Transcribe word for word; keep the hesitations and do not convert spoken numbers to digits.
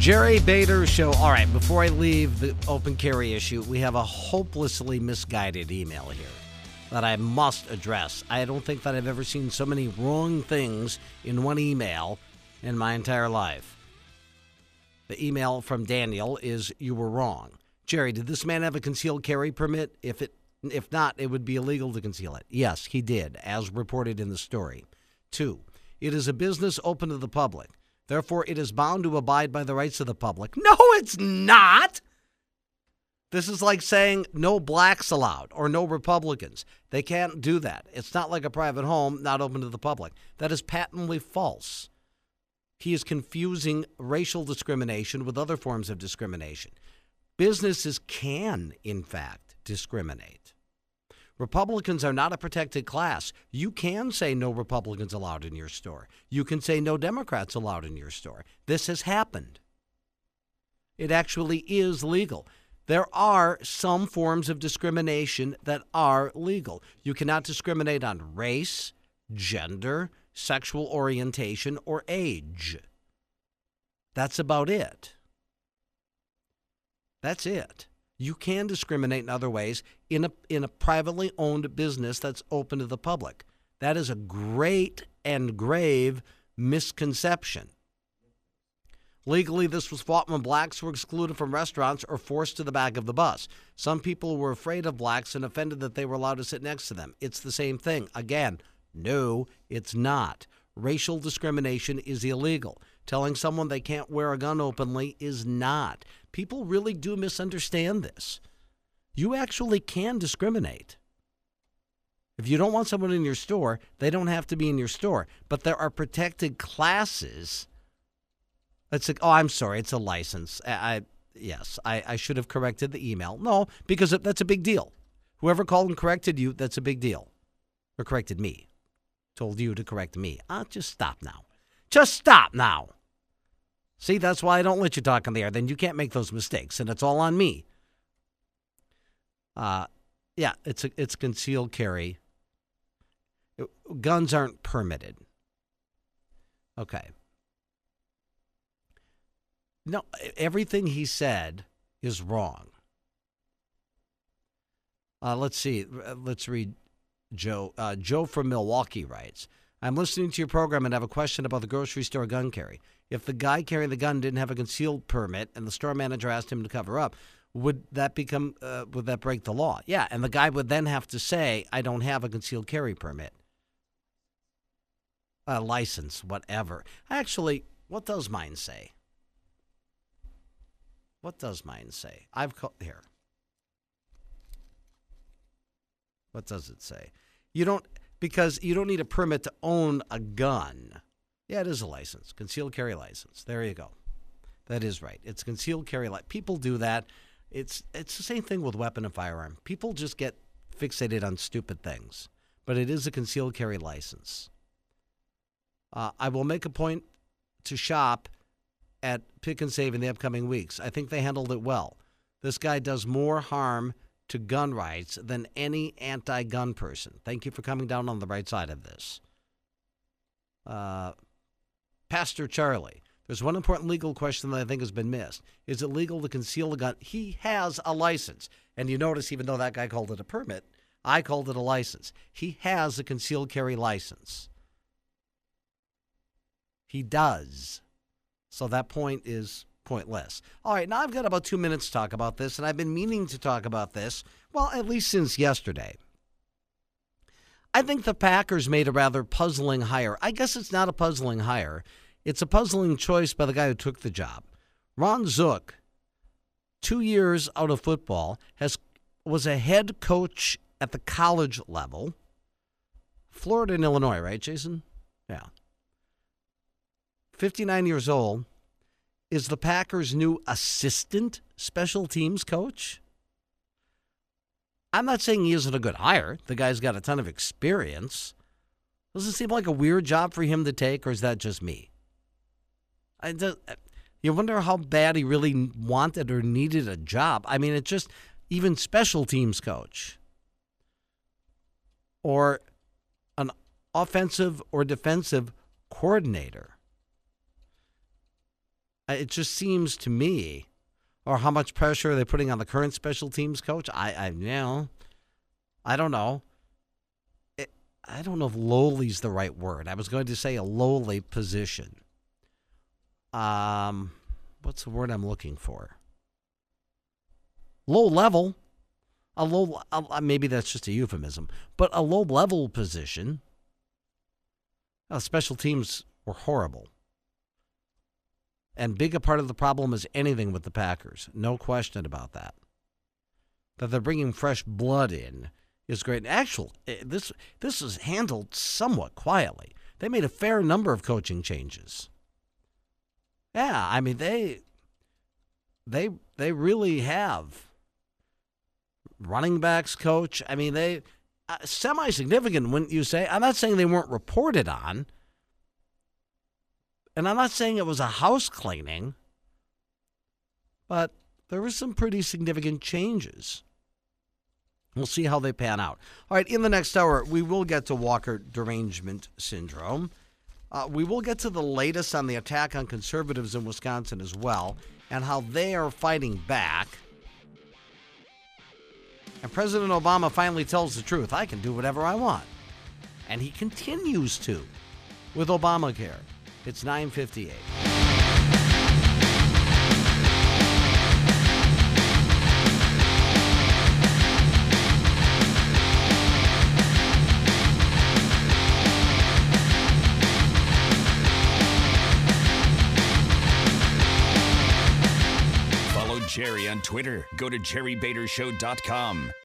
Jerry Bader Show. All right, before I leave the open carry issue, we have a hopelessly misguided email here that I must address. I don't think that I've ever seen so many wrong things in one email in my entire life. The email from Daniel is, you were wrong. Jerry, did this man have a concealed carry permit? If it, if not, it would be illegal to conceal it. Yes, he did, as reported in the story. Two, it is a business open to the public. Therefore, it is bound to abide by the rights of the public. No, it's not. This is like saying no blacks allowed or no Republicans. They can't do that. It's not like a private home not open to the public. That is patently false. He is confusing racial discrimination with other forms of discrimination. Businesses can, in fact, discriminate. Republicans are not a protected class. You can say no Republicans allowed in your store. You can say no Democrats allowed in your store. This has happened. It actually is legal. There are some forms of discrimination that are legal. You cannot discriminate on race, gender, sexual orientation, or age. That's about it. That's it. You can discriminate in other ways in a in a privately owned business that's open to the public. That is a great and grave misconception. Legally, this was fought when blacks were excluded from restaurants or forced to the back of the bus. Some people were afraid of blacks and offended that they were allowed to sit next to them. It's the same thing. Again, no, it's not. Racial discrimination is illegal. Telling someone they can't wear a gun openly is not. People really do misunderstand this. You actually can discriminate. If you don't want someone in your store, they don't have to be in your store. But there are protected classes. It's a, oh, I'm sorry. It's a license. I, I yes, I, I should have corrected the email. No, because that's a big deal. Whoever called and corrected you, that's a big deal. Or corrected me. Told you to correct me. Ah, just stop now. Just stop now. See, that's why I don't let you talk on the air. Then you can't make those mistakes, and it's all on me. Uh, yeah, it's a, it's concealed carry. Guns aren't permitted. Okay. No, everything he said is wrong. Uh, let's see. Let's read Joe. Uh, Joe from Milwaukee writes, I'm listening to your program and have a question about the grocery store gun carry. If the guy carrying the gun didn't have a concealed permit and the store manager asked him to cover up, would that become uh, would that break the law? Yeah, and the guy would then have to say, I don't have a concealed carry permit. A license, whatever. Actually, what does mine say? What does mine say? I've called here. What does it say? You don't, because you don't need a permit to own a gun. Yeah, it is a license. Concealed carry license. There you go. That is right. It's concealed carry license. People do that. It's it's the same thing with weapon and firearm. People just get fixated on stupid things. But it is a concealed carry license. Uh, I will make a point to shop at Pick and Save in the upcoming weeks. I think they handled it well. This guy does more harm to gun rights than any anti-gun person. Thank you for coming down on the right side of this. Uh, Pastor Charlie, there's one important legal question that I think has been missed. Is it legal to conceal a gun? He has a license. And you notice, even though that guy called it a permit, I called it a license. He has a concealed carry license. He does. So that point is pointless. All right, now I've got about two minutes to talk about this, and I've been meaning to talk about this, well, at least since yesterday. I think the Packers made a rather puzzling hire. I guess it's not a puzzling hire. It's a puzzling choice by the guy who took the job. Ron Zook, two years out of football, has was a head coach at the college level. Florida and Illinois, right, Jason? Yeah. fifty-nine years old, is the Packers' new assistant special teams coach. I'm not saying he isn't a good hire. The guy's got a ton of experience. Does it seem like a weird job for him to take, or is that just me? I do, you wonder how bad he really wanted or needed a job. I mean, it's just even special teams coach or an offensive or defensive coordinator. It just seems to me, or how much pressure are they putting on the current special teams coach? I, I you know, I don't know. It, I don't know if lowly's the right word. I was going to say a lowly position. Um, what's the word I'm looking for? Low level. A low, uh, maybe that's just a euphemism, but a low level position. Uh, special teams were horrible. And big a part of the problem is anything with the Packers. No question about that. That they're bringing fresh blood in is great. Actually, this this is handled somewhat quietly. They made a fair number of coaching changes. Yeah, I mean they they they really have. Running backs coach. I mean they uh, semi-significant, wouldn't you say? I'm not saying they weren't reported on. And I'm not saying it was a house cleaning, but there were some pretty significant changes. We'll see how they pan out. All right, in the next hour, we will get to Walker derangement syndrome. Uh, we will get to the latest on the attack on conservatives in Wisconsin as well, and how they are fighting back. And President Obama finally tells the truth. I can do whatever I want. And he continues to with Obamacare. It's nine fifty-eight. Follow Jerry on Twitter. Go to jerry bader show dot com.